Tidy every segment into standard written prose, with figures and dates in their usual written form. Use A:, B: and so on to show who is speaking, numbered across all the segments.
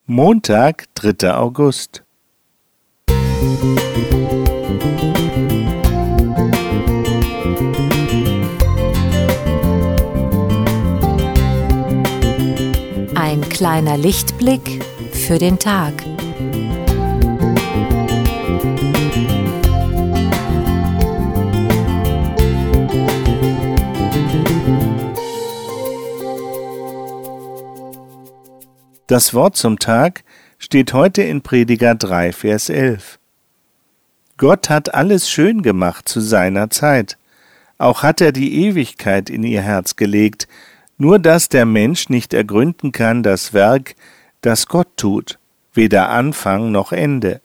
A: Montag, 3. August.
B: Ein kleiner Lichtblick für den Tag.
A: Das Wort zum Tag steht heute in Prediger 3, Vers 11. Gott hat alles schön gemacht zu seiner Zeit. Auch hat er die Ewigkeit in ihr Herz gelegt, nur dass der Mensch nicht ergründen kann das Werk, das Gott tut, weder Anfang noch Ende.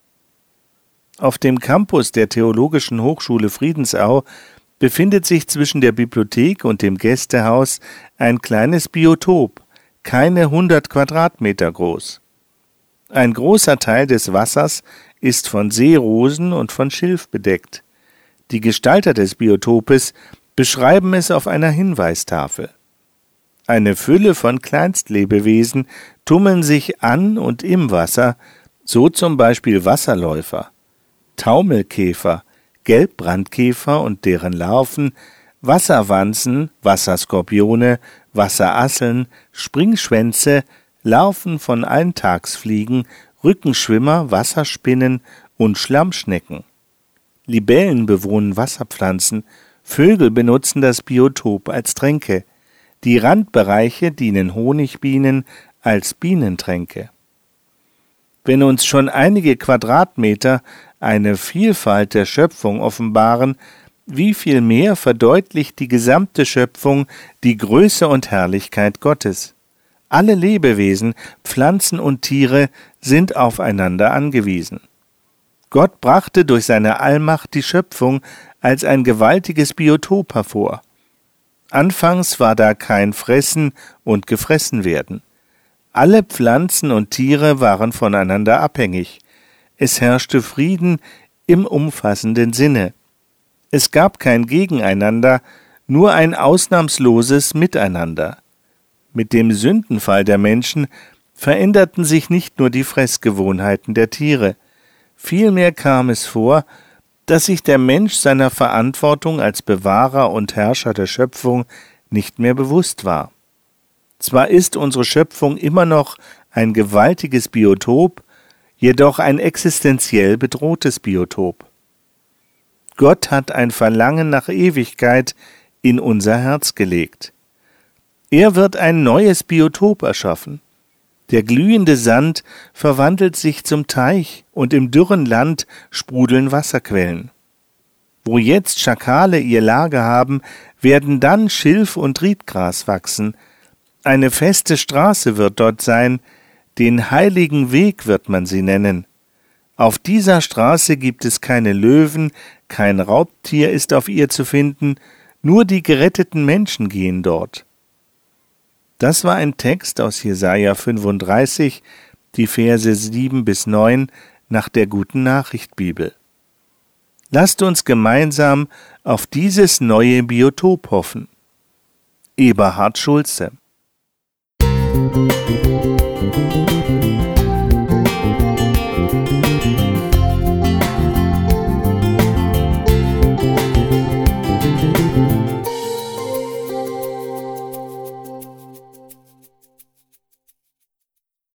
A: Auf dem Campus der Theologischen Hochschule Friedensau befindet sich zwischen der Bibliothek und dem Gästehaus ein kleines Biotop, keine 100 Quadratmeter groß. Ein großer Teil des Wassers ist von Seerosen und von Schilf bedeckt. Die Gestalter des Biotopes beschreiben es auf einer Hinweistafel. Eine Fülle von Kleinstlebewesen tummeln sich an und im Wasser, so zum Beispiel Wasserläufer, Taumelkäfer, Gelbbrandkäfer und deren Larven, Wasserwanzen, Wasserskorpione, Wasserasseln, Springschwänze, Larven von Eintagsfliegen, Rückenschwimmer, Wasserspinnen und Schlammschnecken. Libellen bewohnen Wasserpflanzen, Vögel benutzen das Biotop als Tränke. Die Randbereiche dienen Honigbienen als Bienentränke. Wenn uns schon einige Quadratmeter eine Vielfalt der Schöpfung offenbaren, wie viel mehr verdeutlicht die gesamte Schöpfung die Größe und Herrlichkeit Gottes. Alle Lebewesen, Pflanzen und Tiere sind aufeinander angewiesen. Gott brachte durch seine Allmacht die Schöpfung als ein gewaltiges Biotop hervor. Anfangs war da kein Fressen und Gefressenwerden. Alle Pflanzen und Tiere waren voneinander abhängig. Es herrschte Frieden im umfassenden Sinne. Es gab kein Gegeneinander, nur ein ausnahmsloses Miteinander. Mit dem Sündenfall der Menschen veränderten sich nicht nur die Fressgewohnheiten der Tiere. Vielmehr kam es vor, dass sich der Mensch seiner Verantwortung als Bewahrer und Herrscher der Schöpfung nicht mehr bewusst war. Zwar ist unsere Schöpfung immer noch ein gewaltiges Biotop, jedoch ein existenziell bedrohtes Biotop. Gott hat ein Verlangen nach Ewigkeit in unser Herz gelegt. Er wird ein neues Biotop erschaffen. Der glühende Sand verwandelt sich zum Teich und im dürren Land sprudeln Wasserquellen. Wo jetzt Schakale ihr Lager haben, werden dann Schilf und Riedgras wachsen. Eine feste Straße wird dort sein, den heiligen Weg wird man sie nennen. Auf dieser Straße gibt es keine Löwen, kein Raubtier ist auf ihr zu finden, nur die geretteten Menschen gehen dort. Das war ein Text aus Jesaja 35, die Verse 7 bis 9 nach der Guten Nachricht Bibel. Lasst uns gemeinsam auf dieses neue Biotop hoffen. Eberhard Schulze.